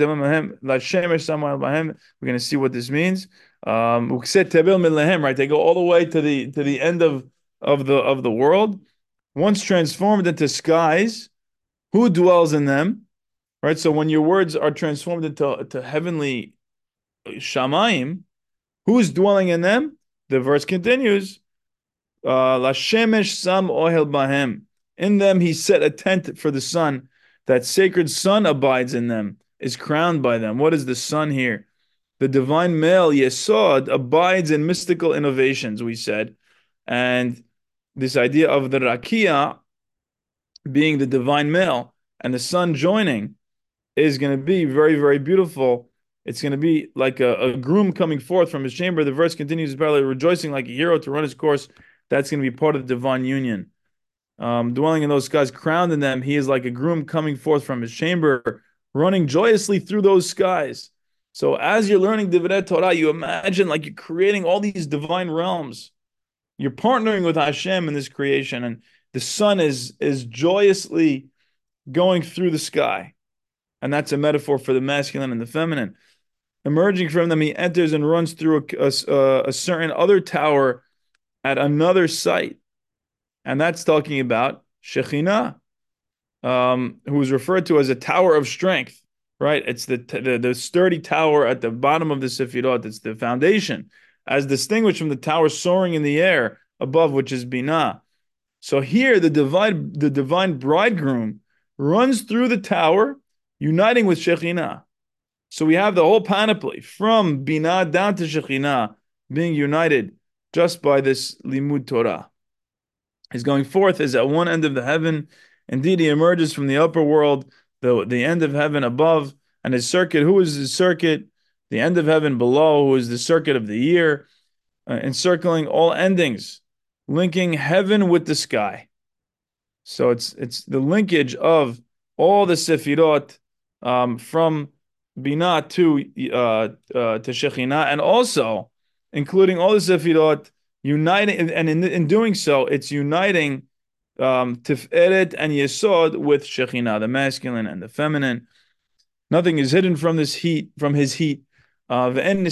to see what this means. Um, right, they go all the way to the to the end of of the of the world. Once transformed into skies, who dwells in them? Right. So when your words are transformed into to heavenly shamayim, who's dwelling in them? The verse continues. La shemesh sam ohel bahem. In them he set a tent for the sun. That sacred sun abides in them, is crowned by them. What is the sun here? The divine male Yesod abides in mystical innovations, we said. And this idea of the Rakia being the divine male and the sun joining is going to be very, very beautiful. It's going to be like a, a groom coming forth from his chamber. The verse continues, barely rejoicing like a hero to run his course. That's going to be part of the divine union. Um, dwelling in those skies, crowned in them, he is like a groom coming forth from his chamber, running joyously through those skies. So as you're learning Divrei Torah, you imagine like you're creating all these divine realms. You're partnering with Hashem in this creation, and the sun is is joyously going through the sky. And that's a metaphor for the masculine and the feminine. Emerging from them, he enters and runs through a, a, a certain other tower at another site. And that's talking about Shekhinah, um, who is referred to as a tower of strength, right? It's the, the, the sturdy tower at the bottom of the Sefirot. It's the foundation, as distinguished from the tower soaring in the air above, which is Binah. So here, the divine, the divine bridegroom runs through the tower, uniting with Shekhinah. So we have the whole panoply from Binah down to Shekhinah being united just by this Limud Torah. He's going forth is at one end of the heaven. Indeed, he emerges from the upper world, the, the end of heaven above, and his circuit. Who is his circuit? The end of heaven below, who is the circuit of the year, uh, encircling all endings, linking heaven with the sky. So it's it's the linkage of all the Sefirot um, from Binah to uh, uh, to Shekhinah, and also including all the Sefirot, uniting, and in, in doing so, it's uniting um, Tiferet and Yesod with Shekhinah, the masculine and the feminine. Nothing is hidden from this heat, from his heat. Uh, we read in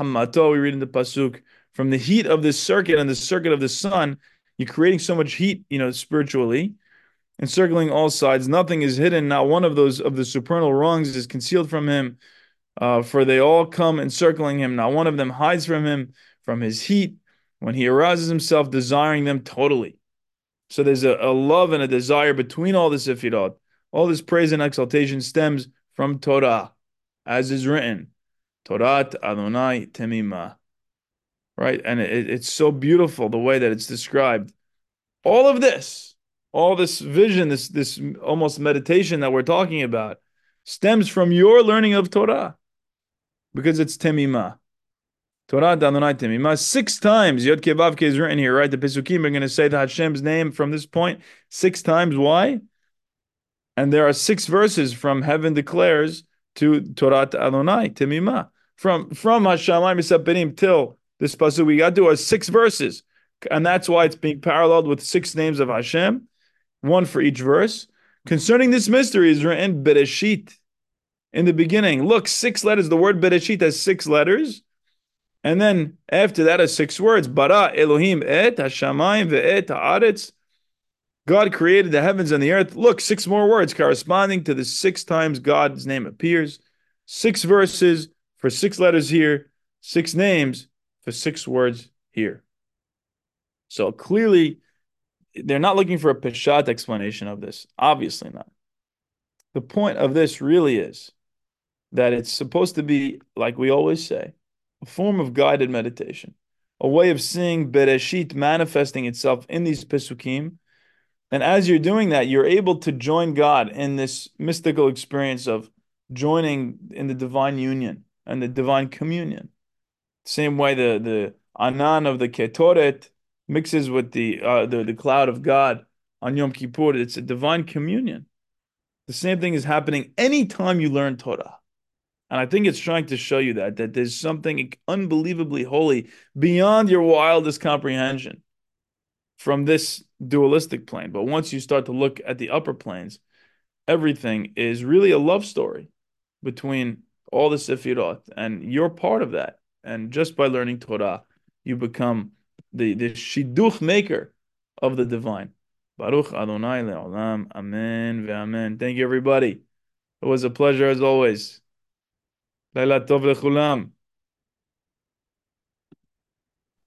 the pasuk, from the heat of this circuit and the circuit of the sun, you're creating so much heat, you know, spiritually, encircling all sides. Nothing is hidden. Not one of those of the supernal rungs is concealed from him. Uh, for they all come encircling him. Not one of them hides from him, from his heat, when he arouses himself, desiring them totally. So there's a, a love and a desire between all the Sefirot. All this praise and exaltation stems from Torah, as is written, Torah Adonai Temimah. Right? And it, it's so beautiful the way that it's described. All of this, all this vision, this, this almost meditation that we're talking about, stems from your learning of Torah, because it's Temimah. Torah Adonai Temimah. Six times Yod Kei Vav Kei is written here, right? The Pesukim are going to say the Hashem's name from this point six times. Why? And there are six verses from heaven declares to Torah Adonai Temimah. From from Hashamayim Misaperim till this pasuk we got to are six verses, and that's why it's being paralleled with six names of Hashem, one for each verse. Concerning this mystery is written Bereshit, in the beginning. Look, six letters. The word Bereshit has six letters. And then after that are six words. Bara Elohim et hashamayim ve'et haaretz. God created the heavens and the earth. Look, six more words corresponding to the six times God's name appears. Six verses for six letters here. Six names for six words here. So clearly, they're not looking for a Peshat explanation of this. Obviously not. The point of this really is that it's supposed to be, like we always say, a form of guided meditation, a way of seeing Bereshit manifesting itself in these Pesukim. And as you're doing that, you're able to join God in this mystical experience of joining in the divine union and the divine communion. Same way the the Anan of the Ketoret mixes with the uh, the the cloud of God on Yom Kippur. It's a divine communion. The same thing is happening anytime you learn Torah. And I think it's trying to show you that that there's something unbelievably holy beyond your wildest comprehension from this dualistic plane. But once you start to look at the upper planes, everything is really a love story between all the Sefirot, and you're part of that. And just by learning Torah, you become the, the shidduch maker of the divine. Baruch Adonai le'olam. Amen ve'amen. Thank you, everybody. It was a pleasure as always. Laila tov lechulam.